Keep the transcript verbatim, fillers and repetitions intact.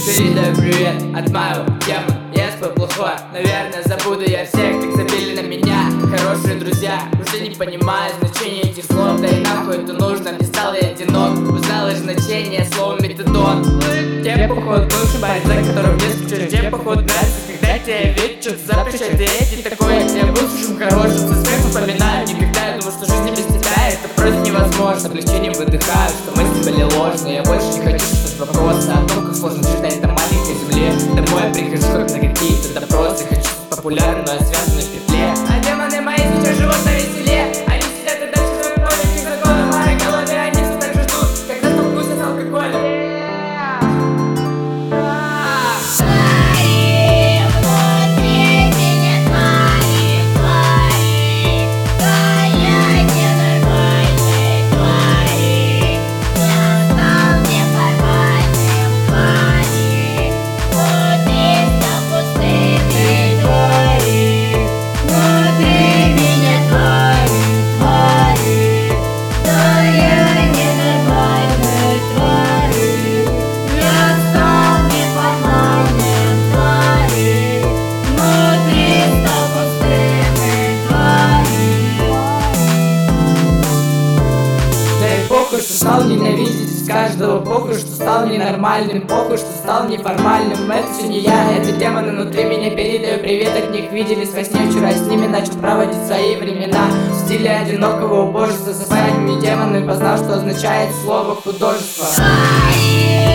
Передаю привет от моего демона. Я спой плохое, наверное, забуду я всех, как забили на меня хорошие друзья. Уже не понимаю значения этих слов, да и нахуй это нужно. Мне стал я одинок, узнал лишь значение слова метадон. Тебе походу бывший парень, за которым не скучаю. Тебе походу нравится, когда тебя видят, что-то запрещает. И эти такой, я был слишком хорошим, со смехом вспоминаю. Никогда я думал, что жизнь без тебя это просто невозможно. С облегчением выдыхаю, что мысли были ложные. Я больше не хочу слушать вопросы о том, как сложно жить на этой маленькой земле. Домой я прихожу как на какие-то допросы. Хочу быть популярным, но я связан в петле. А демоны мои сейчас живут на веселе. Они сидят и дальше живут против их законов. В моей голове они все так же ждут, когда столкнусь с алкоголем. Похуй, что стал ненавидеть из каждого. Похуй, что стал ненормальным. Похуй, что стал неформальным. Это все не я, это демоны внутри меня. Передаю привет от них. Виделись во сне вчера, с ними начал проводить свои времена в стиле одинокого убожества. Со своими демонами познал, что означает слово художество.